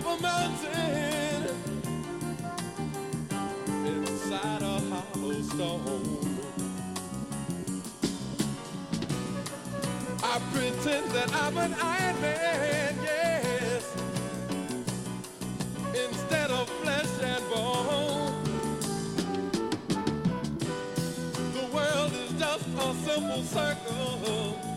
of a mountain inside a hollow stone. I pretend that I'm an Iron Man, yes, instead of flesh and bone. The world is just a simple circle